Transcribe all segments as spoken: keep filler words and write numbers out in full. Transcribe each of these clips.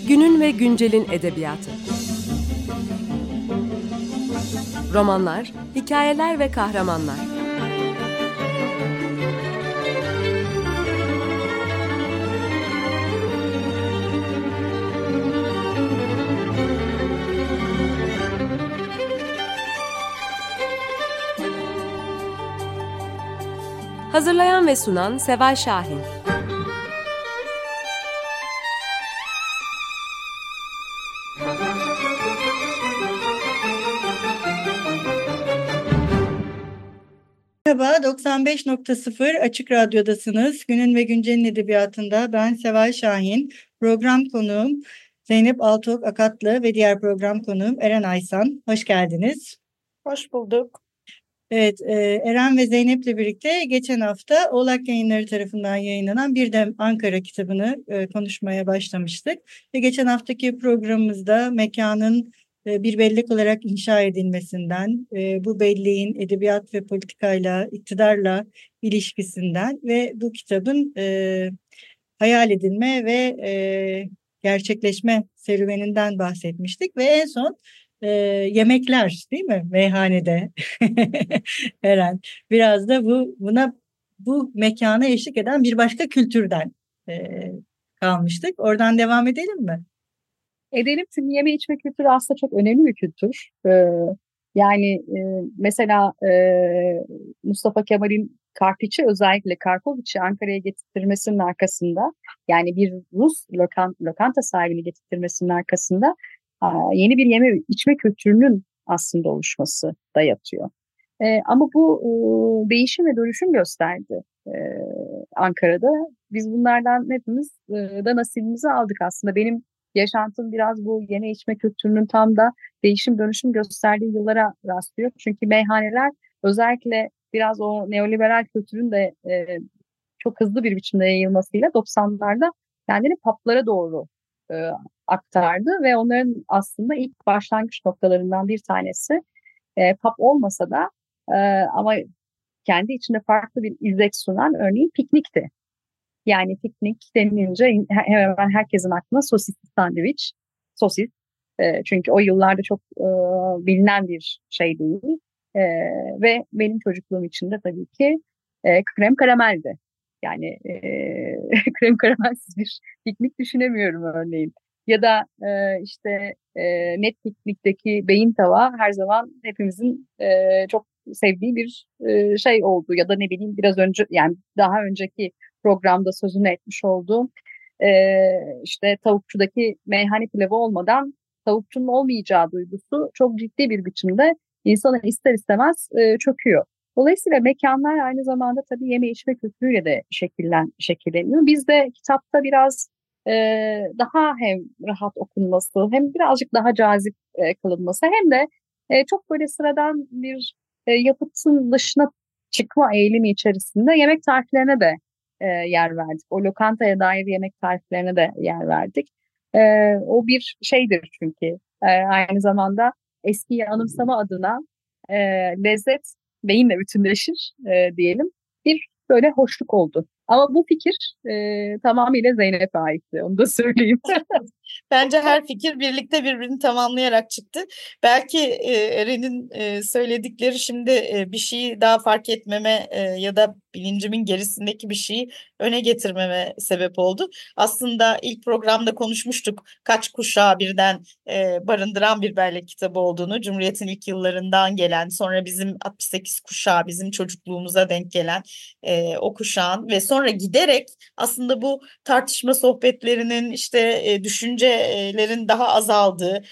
Günün ve güncelin edebiyatı. Romanlar, hikayeler ve kahramanlar. Hazırlayan ve sunan Seval Şahin. Merhaba, doksan beş nokta sıfır Açık Radyo'dasınız. Günün ve Güncel'in edebiyatında ben Seval Şahin. Program konuğum Zeynep Altok Akatlı ve diğer program konuğum Eren Aysan. Hoş geldiniz. Hoş bulduk. Evet, e, Eren ve Zeynep'le birlikte geçen hafta Oğlak Yayınları tarafından yayınlanan Bir Dem Ankara kitabını e, konuşmaya başlamıştık. Ve geçen haftaki programımızda mekanın e, bir bellek olarak inşa edilmesinden, e, bu belleğin edebiyat ve politikayla, iktidarla ilişkisinden ve bu kitabın e, hayal edilme ve e, gerçekleşme serüveninden bahsetmiştik. Ve en son e, yemekler, değil mi? Meyhanede. Eren. Biraz da bu buna bu mekana eşlik eden bir başka kültürden e, kalmıştık. Oradan devam edelim mi? Edelim, çünkü yeme içme kültürü aslında çok önemli bir kültür. Ee, yani e, mesela e, Mustafa Kemal'in Karpiç'i, özellikle Karpoviç'i Ankara'ya getirtmesinin arkasında, yani bir Rus lokan, lokanta sahibini getirtmesinin arkasında a, yeni bir yeme içme kültürünün aslında oluşması da yatıyor. E, ama bu e, değişim ve dönüşüm gösterdi e, Ankara'da. Biz bunlardan hepimiz e, da nasibimizi aldık aslında. Benim yaşantım biraz bu yeme içme kültürünün tam da değişim dönüşüm gösterdiği yıllara rastlıyor. Çünkü meyhaneler özellikle biraz o neoliberal kültürün de e, çok hızlı bir biçimde yayılmasıyla doksanlarda kendini publara doğru e, aktardı ve onların aslında ilk başlangıç noktalarından bir tanesi e, pub olmasa da e, ama kendi içinde farklı bir izlek sunan, örneğin piknikti. Yani piknik denilince hemen hemen herkesin aklına sosis sandviç, sosis. E, çünkü o yıllarda çok e, bilinen bir şey değil. E, ve benim çocukluğum içinde tabii ki e, krem karameldi. Yani e, krem karamelsiz bir piknik düşünemiyorum örneğin. Ya da e, işte e, net piknikteki beyin tava her zaman hepimizin e, çok sevdiği bir e, şey oldu. Ya da ne bileyim, biraz önce, yani daha önceki programda sözünü etmiş olduğum e, işte tavukçudaki meyhane pilavı olmadan tavukçunun olmayacağı duygusu çok ciddi bir biçimde insana ister istemez e, çöküyor. Dolayısıyla mekanlar aynı zamanda tabii yeme içme kültürüyle de şekillen, şekilleniyor. Biz de kitapta biraz e, daha hem rahat okunması, hem birazcık daha cazip e, kılınması, hem de e, çok böyle sıradan bir e, yapıtın dışına çıkma eğilimi içerisinde yemek tariflerine de e, yer verdik. O lokantaya dair yemek tariflerine de yer verdik. E, o bir şeydir çünkü e, aynı zamanda eskiyi anımsama adına e, lezzet beyinle bütünleşir e, diyelim. Bir böyle hoşluk oldu. Ama bu fikir e, tamamıyla Zeynep'e aitti. Onu da söyleyeyim. Bence her fikir birlikte birbirini tamamlayarak çıktı. Belki e, Eren'in e, söyledikleri şimdi e, bir şeyi daha fark etmeme e, ya da bilincimin gerisindeki bir şeyi öne getirmeme sebep oldu. Aslında ilk programda konuşmuştuk, kaç kuşağı birden e, barındıran bir bellek kitabı olduğunu. Cumhuriyet'in ilk yıllarından gelen, sonra bizim altmış sekiz kuşağı, bizim çocukluğumuza denk gelen e, o kuşağın ve sonra giderek aslında bu tartışma sohbetlerinin, işte e, düşüncelerin daha azaldığı,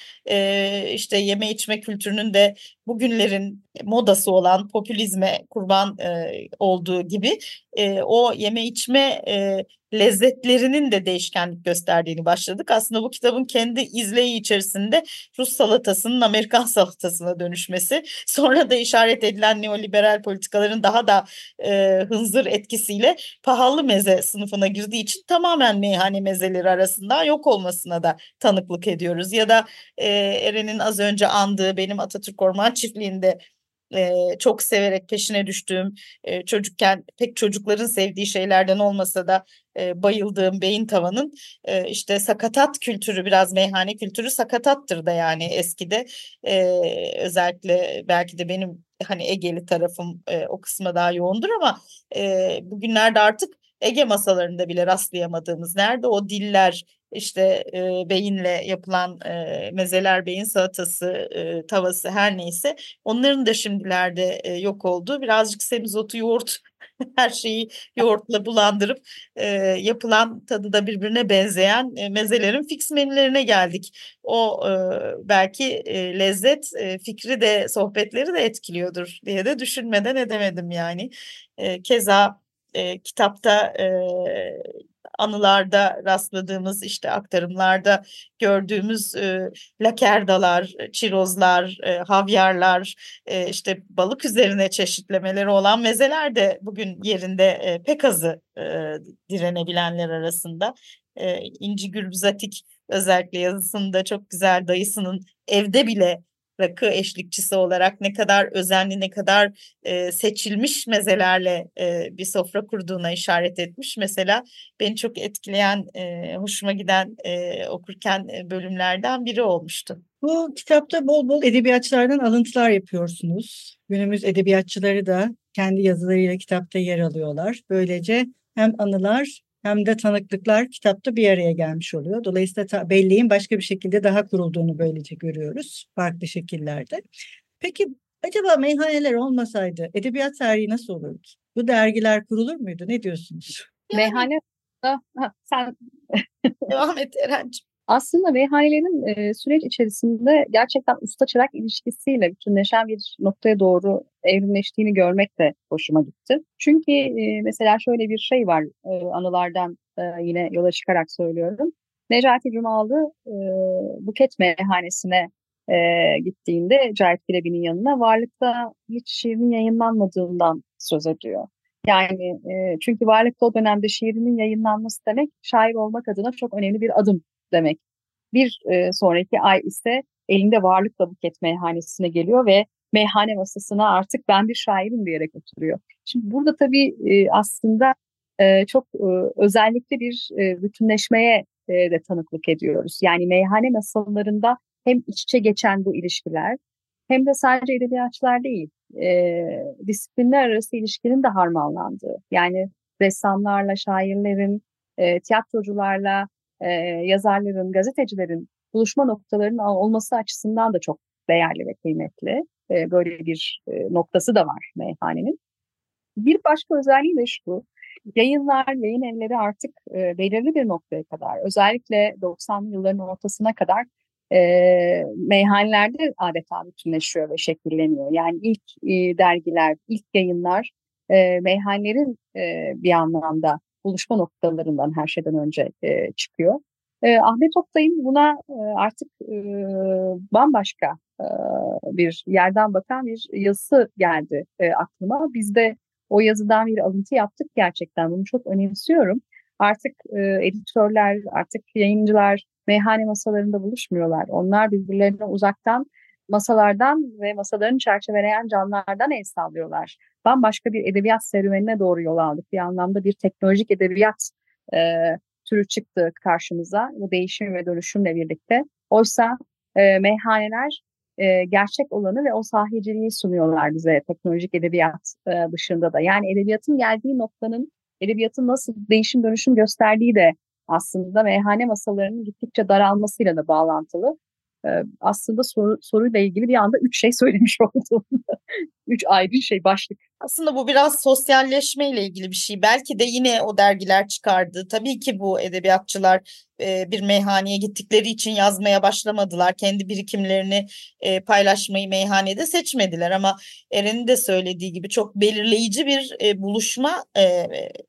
e, işte yeme içme kültürünün de bugünlerin modası olan popülizme kurban e, olduğu gibi e, o yeme içme e, lezzetlerinin de değişkenlik gösterdiğini başladık. Aslında bu kitabın kendi izleyi içerisinde Rus salatasının Amerikan salatasına dönüşmesi, sonra da işaret edilen neoliberal politikaların daha da e, hınzır etkisiyle pahalı meze sınıfına girdiği için tamamen meyhane mezeleri arasında yok olmasına da tanıklık ediyoruz. Ya da e, Eren'in az önce andığı benim Atatürk Orman Çiftliği'nde e, çok severek peşine düştüğüm, e, çocukken pek çocukların sevdiği şeylerden olmasa da e, bayıldığım beyin tavanın e, işte sakatat kültürü, biraz meyhane kültürü sakatattır da yani eskide. E, özellikle belki de benim hani Egeli tarafım e, o kısma daha yoğundur ama e, bugünlerde artık Ege masalarında bile rastlayamadığımız, nerede o diller, işte e, beyinle yapılan e, mezeler, beyin salatası, e, tavası, her neyse, onların da şimdilerde e, yok olduğu, birazcık semizotu, yoğurt, her şeyi yoğurtla bulandırıp e, yapılan, tadı da birbirine benzeyen e, mezelerin fix menülerine geldik. O e, belki e, lezzet e, fikri de sohbetleri de etkiliyordur diye de düşünmeden edemedim yani. E, keza e, kitapta e, anılarda rastladığımız, işte aktarımlarda gördüğümüz e, lakerdalar, çirozlar, e, havyarlar, e, işte balık üzerine çeşitlemeleri olan mezeler de bugün yerinde e, pek azı e, direnebilenler arasında. E, İnci Gülbüzatik özellikle yazısında çok güzel, dayısının evde bile rakı eşlikçisi olarak ne kadar özenli, ne kadar e, seçilmiş mezelerle e, bir sofra kurduğuna işaret etmiş. Mesela beni çok etkileyen, e, hoşuma giden e, okurken e, bölümlerden biri olmuştu. Bu kitapta bol bol edebiyatçılardan alıntılar yapıyorsunuz. Günümüz edebiyatçıları da kendi yazılarıyla kitapta yer alıyorlar. Böylece hem anılar hem de tanıklıklar kitapta bir araya gelmiş oluyor. Dolayısıyla ta- belleğin başka bir şekilde daha kurulduğunu böylece görüyoruz, farklı şekillerde. Peki acaba meyhaneler olmasaydı edebiyat tarihi nasıl olurdu? Bu dergiler kurulur muydu? Ne diyorsunuz? Yani Meyhane da ha, sen devam et Eren'ciğim. aslında meyhanelerin e, süreç içerisinde gerçekten usta çırak ilişkisiyle bütünleşen bir noktaya doğru evrimleştiğini görmek de hoşuma gitti. Çünkü e, mesela şöyle bir şey var, e, anılardan e, yine yola çıkarak söylüyorum. Necati Cumalı e, Buket Meyhanesi'ne e, gittiğinde Cahit Bilebi'nin yanına, Varlık'ta hiç şiirin yayınlanmadığından söz ediyor. Yani e, çünkü Varlık'ta o dönemde şiirinin yayınlanması demek, şair olmak adına çok önemli bir adım demek. Bir e, sonraki ay ise elinde Varlıkla Buket Meyhanesi'ne geliyor ve meyhane masasına artık ben bir şairim diyerek oturuyor. Şimdi burada tabii e, aslında e, çok e, özellikle bir e, bütünleşmeye e, de tanıklık ediyoruz. Yani meyhane masalarında hem iç içe geçen bu ilişkiler, hem de sadece edebiyatçılar değil, e, disiplinler arası ilişkinin de harmanlandığı. Yani ressamlarla, şairlerin, e, tiyatrocularla, e, yazarların, gazetecilerin buluşma noktalarının olması açısından da çok değerli ve kıymetli. E, böyle bir e, noktası da var meyhanenin. Bir başka özelliği de şu: yayınlar, yayın evleri artık e, belirli bir noktaya kadar, özellikle doksanlı yılların ortasına kadar e, meyhanelerde adeta bütünleşiyor ve şekilleniyor. Yani ilk e, dergiler, ilk yayınlar e, meyhanelerin e, bir anlamda buluşma noktalarından her şeyden önce e, çıkıyor. E, Ahmet Oktay'ın buna e, artık e, bambaşka e, bir yerden bakan bir yazısı geldi e, aklıma. Biz de o yazıdan bir alıntı yaptık gerçekten. Bunu çok önemsiyorum. Artık e, editörler, artık yayıncılar meyhane masalarında buluşmuyorlar. Onlar birbirlerine uzaktan, masalardan ve masalarını çerçeveleyen camlardan el sallıyorlar. Bambaşka bir edebiyat serüvenine doğru yol aldık. Bir anlamda bir teknolojik edebiyat e, türü çıktı karşımıza bu değişim ve dönüşümle birlikte. Oysa e, meyhaneler e, gerçek olanı ve o sahiciliği sunuyorlar bize teknolojik edebiyat e, dışında da. Yani edebiyatın geldiği noktanın, edebiyatın nasıl değişim dönüşüm gösterdiği de aslında meyhane masalarının gittikçe daralmasıyla da bağlantılı. E, aslında soru, soruyla ilgili bir anda üç şey söylemiş oldum. Üç ayrı şey, başlık. Aslında bu biraz sosyalleşmeyle ilgili bir şey. Belki de yine o dergiler çıkardı. Tabii ki bu edebiyatçılar e, bir meyhaneye gittikleri için yazmaya başlamadılar. Kendi birikimlerini e, paylaşmayı meyhanede seçmediler. Ama Eren'in de söylediği gibi çok belirleyici bir e, buluşma e,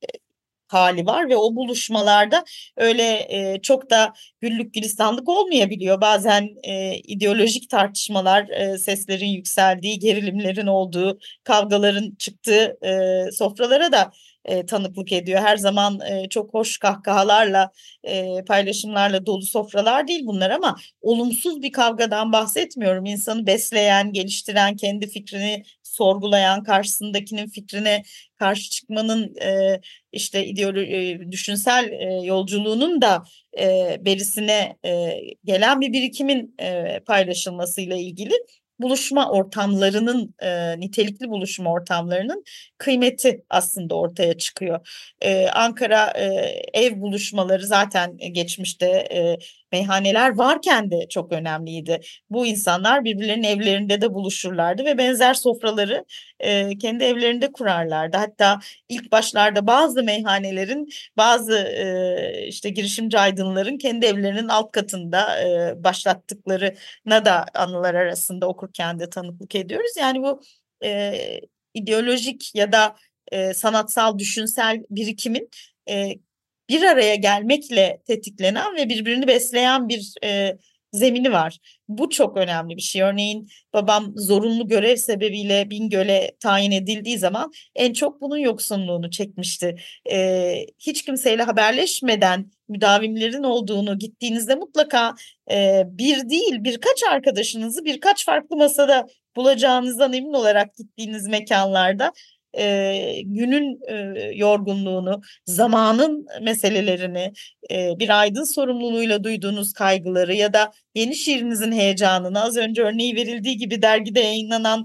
hali var ve o buluşmalarda öyle e, çok da güllük gülistanlık olmayabiliyor. Bazen e, ideolojik tartışmalar, e, seslerin yükseldiği, gerilimlerin olduğu, kavgaların çıktığı e, sofralara da e, tanıklık ediyor. Her zaman e, çok hoş kahkahalarla, e, paylaşımlarla dolu sofralar değil bunlar ama olumsuz bir kavgadan bahsetmiyorum. İnsanı besleyen, geliştiren, kendi fikrini sorgulayan, karşısındakinin fikrine karşı çıkmanın e, işte ideoloji, düşünsel e, yolculuğunun da e, berisine e, gelen bir birikimin e, paylaşılmasıyla ilgili buluşma ortamlarının, e, nitelikli buluşma ortamlarının kıymeti aslında ortaya çıkıyor. E, Ankara e, ev buluşmaları zaten geçmişte e, meyhaneler varken de çok önemliydi. Bu insanlar birbirlerinin evlerinde de buluşurlardı ve benzer sofraları e, kendi evlerinde kurarlardı. Hatta ilk başlarda bazı meyhanelerin, bazı e, işte girişimci aydınların kendi evlerinin alt katında e, başlattıklarına da anılar arasında okurken de tanıklık ediyoruz. Yani bu e, ideolojik ya da e, sanatsal, düşünsel birikimin e, bir araya gelmekle tetiklenen ve birbirini besleyen bir e, zemini var. Bu çok önemli bir şey. Örneğin babam zorunlu görev sebebiyle Bingöl'e tayin edildiği zaman en çok bunun yoksunluğunu çekmişti. E, hiç kimseyle haberleşmeden müdavimlerin olduğunu, gittiğinizde mutlaka e, bir değil birkaç arkadaşınızı birkaç farklı masada bulacağınızdan emin olarak gittiğiniz mekanlarda e, günün e, yorgunluğunu, zamanın meselelerini, e, bir aydın sorumluluğuyla duyduğunuz kaygıları ya da yeni şiirinizin heyecanını, az önce örneği verildiği gibi dergide yayınlanan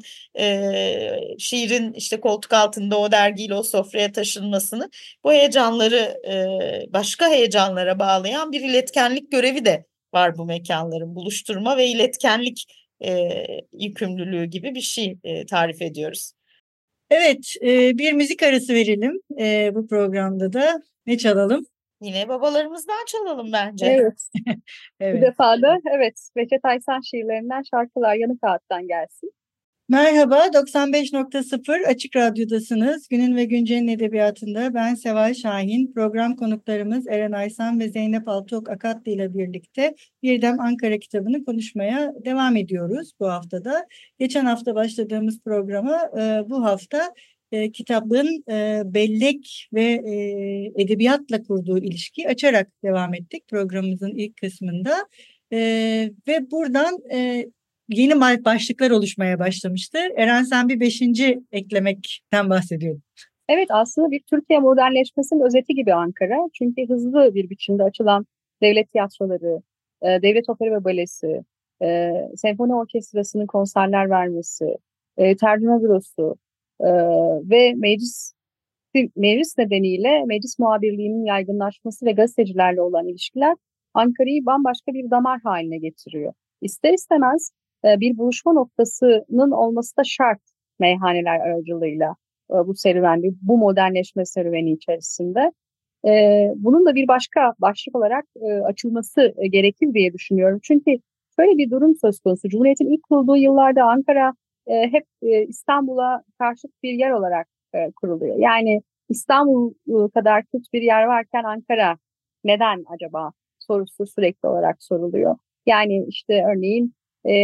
e, şiirin işte koltuk altında o dergiyle o sofraya taşınmasını, bu heyecanları e, başka heyecanlara bağlayan bir iletkenlik görevi de var bu mekanların. Buluşturma ve iletkenlik e, yükümlülüğü gibi bir şey e, tarif ediyoruz. Evet, e, bir müzik arası verelim e, bu programda da. Ne çalalım? Yine babalarımızdan çalalım bence. Evet. Bu Evet. defa da evet Behçet Aysan şiirlerinden şarkılar Yanık Kağıt'tan gelsin. Merhaba, doksan beş nokta sıfır Açık Radyo'dasınız. Günün ve Güncel'in edebiyatında ben Seval Şahin. Program konuklarımız Eren Aysan ve Zeynep Altıok Akatlı ile birlikte Birdem Ankara kitabını konuşmaya devam ediyoruz bu haftada. Geçen hafta başladığımız programa e, bu hafta e, kitabın e, bellek ve e, edebiyatla kurduğu ilişkiyi açarak devam ettik programımızın ilk kısmında. E, ve buradan e, yeni başlıklar oluşmaya başlamıştı. Eren, sen bir beşinci eklemekten bahsediyordun. Evet, aslında bir Türkiye modernleşmesinin özeti gibi Ankara. Çünkü hızlı bir biçimde açılan devlet tiyatroları, e, devlet opera ve balesi, e, senfoni orkestrasının konserler vermesi, e, tercüme bürosu e, ve meclis meclis nedeniyle meclis muhabirliğinin yaygınlaşması ve gazetecilerle olan ilişkiler Ankara'yı bambaşka bir damar haline getiriyor. İster istemez e, bir buluşma noktasının olması da şart meyhaneler aracılığıyla e, bu serüvende, bu modernleşme serüveni içerisinde. E, bunun da bir başka başlık olarak e, açılması e, gerekir diye düşünüyorum. Çünkü şöyle bir durum söz konusu. Cumhuriyet'in ilk kurulduğu yıllarda Ankara e, hep e, İstanbul'a karşıt bir yer olarak e, kuruluyor. Yani İstanbul kadar kötü bir yer varken Ankara neden acaba sorusu sürekli olarak soruluyor. Yani işte örneğin e,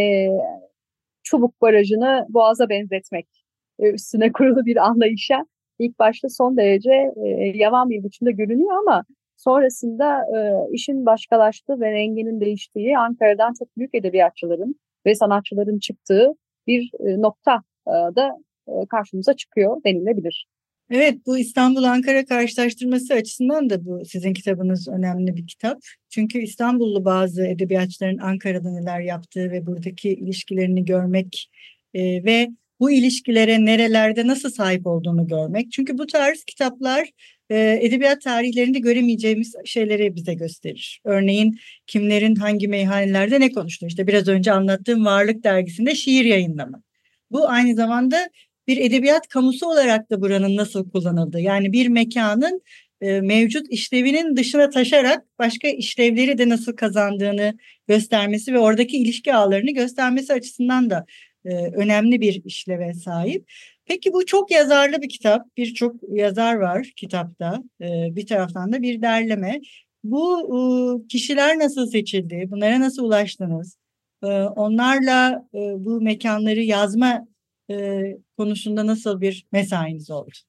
Çubuk Barajı'nı Boğaz'a benzetmek e, üstüne kurulu bir anlayışa ilk başta son derece e, yavan bir biçimde görünüyor ama sonrasında e, işin başkalaştığı ve renginin değiştiği, Ankara'dan çok büyük edebiyatçıların ve sanatçıların çıktığı bir e, nokta e, da e, karşımıza çıkıyor denilebilir. Evet, bu İstanbul-Ankara karşılaştırması açısından da bu sizin kitabınız önemli bir kitap. Çünkü İstanbullu bazı edebiyatçıların Ankara'da neler yaptığı ve buradaki ilişkilerini görmek e, ve bu ilişkilere nerelerde nasıl sahip olduğunu görmek. Çünkü bu tarz kitaplar e, edebiyat tarihlerinde göremeyeceğimiz şeyleri bize gösterir. Örneğin kimlerin hangi meyhanelerde ne konuştuğu. İşte biraz önce anlattığım Varlık dergisinde şiir yayınlama. Bu aynı zamanda bir edebiyat kamusu olarak da buranın nasıl kullanıldığı, yani bir mekanın e, mevcut işlevinin dışına taşarak başka işlevleri de nasıl kazandığını göstermesi ve oradaki ilişki ağlarını göstermesi açısından da e, önemli bir işleve sahip. Peki bu çok yazarlı bir kitap, birçok yazar var kitapta, e, bir taraftan da bir derleme. Bu e, kişiler nasıl seçildi, bunlara nasıl ulaştınız? E, onlarla e, bu mekanları yazma e, konusunda nasıl bir mesainiz oldu?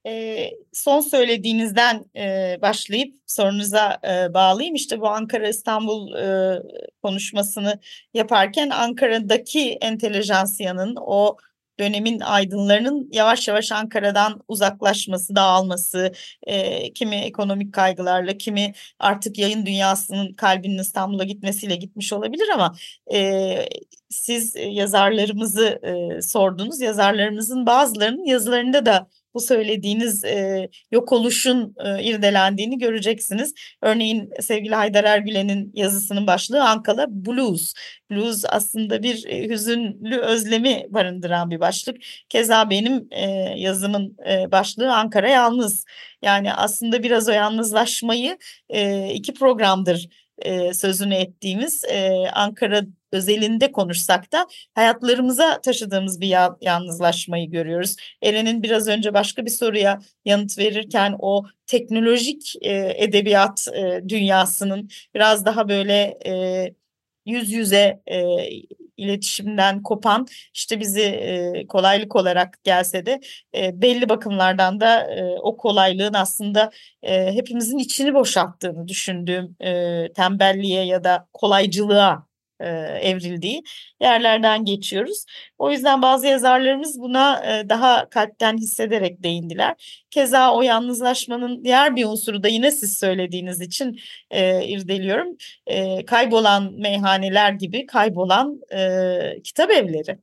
E, son söylediğinizden e, başlayıp sorunuza e, bağlayayım. İşte bu Ankara-İstanbul e, konuşmasını yaparken Ankara'daki entelejansiyanın, o dönemin aydınlarının yavaş yavaş Ankara'dan uzaklaşması, dağılması, e, kimi ekonomik kaygılarla, kimi artık yayın dünyasının kalbinin İstanbul'a gitmesiyle gitmiş olabilir ama e, siz yazarlarımızı e, sordunuz. Yazarlarımızın bazılarının yazılarında da bu söylediğiniz e, yok oluşun e, irdelendiğini göreceksiniz. Örneğin sevgili Haydar Ergülen'in yazısının başlığı Ankara Blues. Blues aslında bir e, hüzünlü özlemi barındıran bir başlık. Keza benim e, yazımın e, başlığı Ankara Yalnız. Yani aslında biraz o yalnızlaşmayı e, iki programdır e, sözünü ettiğimiz e, Ankara özelinde konuşsak da hayatlarımıza taşıdığımız bir ya- yalnızlaşmayı görüyoruz. Eren'in biraz önce başka bir soruya yanıt verirken o teknolojik e, edebiyat e, dünyasının biraz daha böyle e, yüz yüze e, iletişimden kopan, işte bizi e, kolaylık olarak gelse de e, belli bakımlardan da e, o kolaylığın aslında e, hepimizin içini boşalttığını düşündüğüm e, tembelliğe ya da kolaycılığa e, evrildiği yerlerden geçiyoruz. O yüzden bazı yazarlarımız buna e, daha kalpten hissederek değindiler. Keza o yalnızlaşmanın diğer bir unsuru da yine siz söylediğiniz için e, irdeliyorum. E, kaybolan meyhaneler gibi kaybolan e, kitap evleri.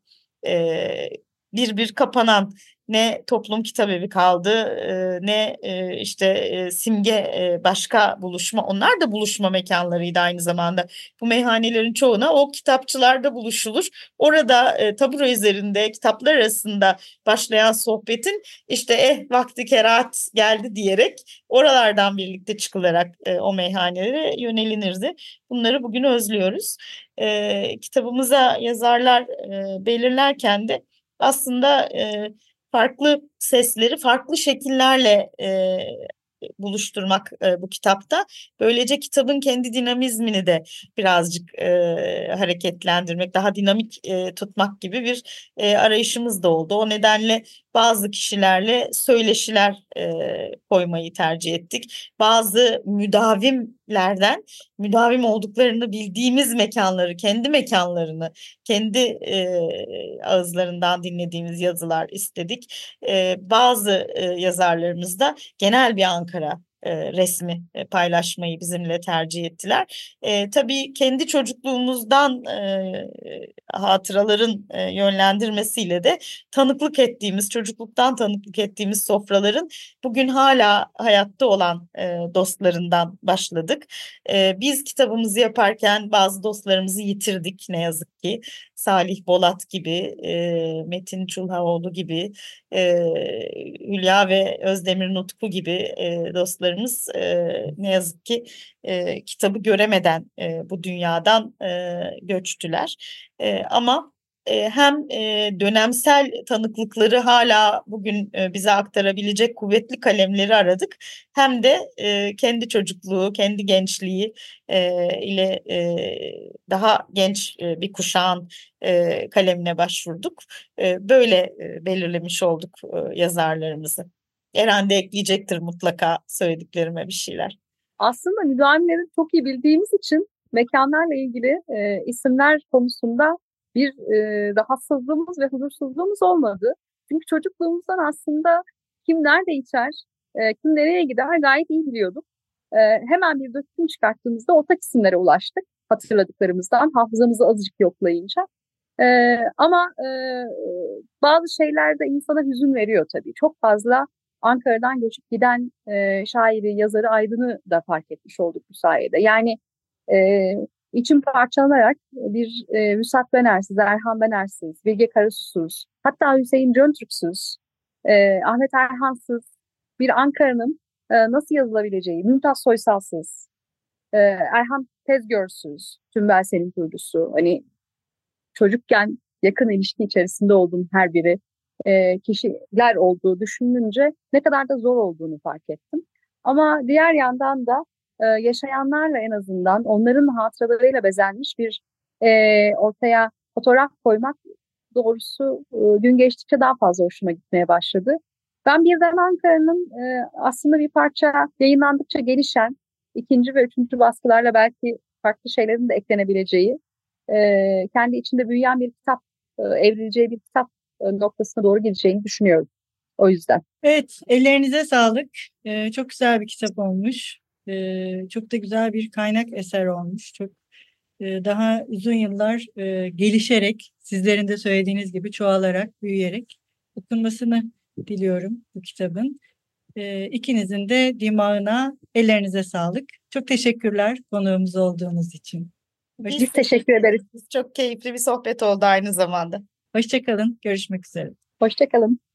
E, bir bir kapanan, ne toplum kitap evi kaldı, e, ne e, işte e, simge e, başka buluşma, onlar da buluşma mekanlarıydı aynı zamanda. Bu meyhanelerin çoğuna o kitapçılarda buluşulur. Orada e, tabure üzerinde kitaplar arasında başlayan sohbetin işte eh vakti kerahat geldi diyerek oralardan birlikte çıkılarak e, o meyhanelere yönelinirdi. Bunları bugün özlüyoruz. E, kitabımıza yazarlar e, belirlerken de aslında e, farklı sesleri farklı şekillerle e, buluşturmak e, bu kitapta. Böylece kitabın kendi dinamizmini de birazcık e, hareketlendirmek, daha dinamik e, tutmak gibi bir e, arayışımız da oldu. O nedenle bazı kişilerle söyleşiler e, koymayı tercih ettik. Bazı müdavimlerden müdavim olduklarını bildiğimiz mekanları, kendi mekanlarını, kendi e, ağızlarından dinlediğimiz yazılar istedik. E, bazı e, yazarlarımız da genel bir Ankara e, resmi e, paylaşmayı bizimle tercih ettiler. E, tabii kendi çocukluğumuzdan e, hatıraların e, yönlendirmesiyle de tanıklık ettiğimiz, çocukluktan tanıklık ettiğimiz sofraların bugün hala hayatta olan e, dostlarından başladık. E, biz kitabımızı yaparken bazı dostlarımızı yitirdik ne yazık ki. Salih Bolat gibi, e, Metin Çulhaoğlu gibi, e, Hülya ve Özdemir Nutku gibi e, dostlarımız e, ne yazık ki e, kitabı göremeden e, bu dünyadan e, göçtüler. E, ama e, hem e, dönemsel tanıklıkları hala bugün e, bize aktarabilecek kuvvetli kalemleri aradık. Hem de e, kendi çocukluğu, kendi gençliği e, ile e, daha genç e, bir kuşağın e, kalemine başvurduk. E, böyle e, belirlemiş olduk e, yazarlarımızı. Eren de ekleyecektir mutlaka söylediklerime bir şeyler. Aslında müdavimleri çok iyi bildiğimiz için mekanlarla ilgili e, isimler konusunda bir e, rahatsızlığımız ve huzursuzluğumuz olmadı. Çünkü çocukluğumuzdan aslında kim nerede içer, e, kim nereye gider gayet iyi biliyorduk. E, hemen bir döküm çıkarttığımızda ortak isimlere ulaştık hatırladıklarımızdan, hafızamızı azıcık yoklayınca. E, ama e, bazı şeyler de insana hüzün veriyor tabii. Çok fazla Ankara'dan göçüp giden e, şairi, yazarı, aydını da fark etmiş olduk bu sayede. Yani e, içim parçalanarak bir e, Vüsat Benersiz, Erhan Benersiz, Bilge Karasusuz, hatta Hüseyin Cöntürksüz, e, Ahmet Erhansız bir Ankara'nın e, nasıl yazılabileceği, Mümtaz Soysalsız, e, Erhan Tezgörsüz, Tüm Belsen'in kurucusu, hani çocukken yakın ilişki içerisinde olduğum her biri e, kişiler olduğu düşününce ne kadar da zor olduğunu fark ettim. Ama diğer yandan da e, yaşayanlarla en azından onların hatıralarıyla bezenmiş bir e, ortaya fotoğraf koymak doğrusu e, gün geçtikçe daha fazla hoşuma gitmeye başladı. Ben birden Ankara'nın e, aslında bir parça yayınlandıkça gelişen, ikinci ve üçüncü baskılarla belki farklı şeylerin de eklenebileceği, e, kendi içinde büyüyen bir kitap, e, evrileceği bir kitap e, noktasına doğru gideceğini düşünüyorum. O yüzden. Evet, ellerinize sağlık. Ee, çok güzel bir kitap olmuş. Ee, çok da güzel bir kaynak eser olmuş. Çok e, daha uzun yıllar e, gelişerek, sizlerin de söylediğiniz gibi çoğalarak, büyüyerek okunmasını diliyorum bu kitabın. Ee, ikinizin de dimağına, ellerinize sağlık. Çok teşekkürler konuğumuz olduğunuz için. Hoş, Biz teşekkür ederiz. Çok keyifli bir sohbet oldu aynı zamanda. hoşça kalın, görüşmek üzere. Hoşça kalın.